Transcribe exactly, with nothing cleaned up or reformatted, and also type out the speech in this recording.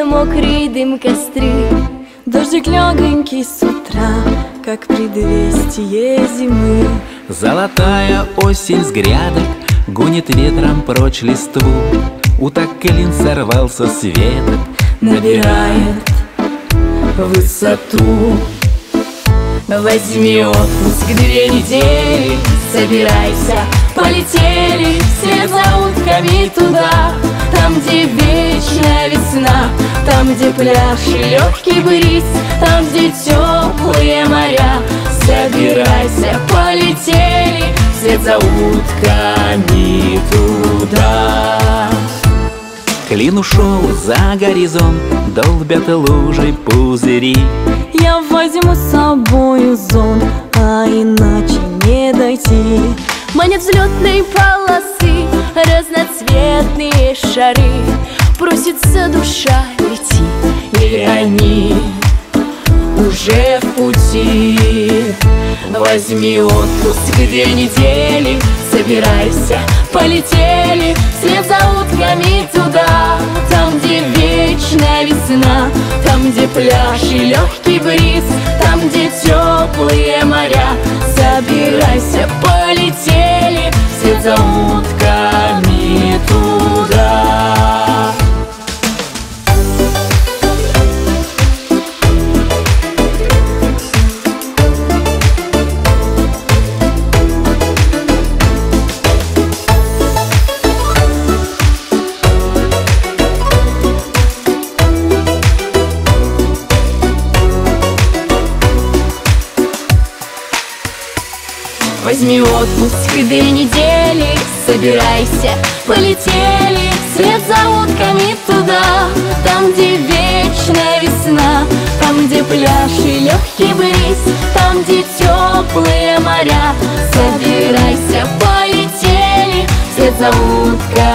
мокрый дым костры. Дождик легонький с утра, как предвестие зимы. Золотая осень с грядок гонит ветром прочь листву. Утоколин сорвался с веток, набирает высоту. Возьми отпуск две недели, собирайся, полетели вслед за утками туда. Там, где вечная весна, там, где пляж и легкий бриз, там, где теплые моря. Собирайся, полетели вслед за утками туда. Клин ушел за горизонт, долбят лужи пузыри. Я возьму с собою зонт, а иначе не дойти. Манят взлетной полосы разноцветные шары. Просится душа лети, и они уже в пути. Возьми отпуск две недели, собирайся, полетели вслед за утками туда. Там, где вечная весна, там, где пляж и легкий бриз, там, где теплые моря. Собирайся, полетели вслед за утками туда. Возьми отпуск две недели, собирайся, полетели вслед за утками туда. Там, где вечная весна, там, где пляж и легкий бриз, там, где теплые моря. Собирайся, полетели вслед за утками.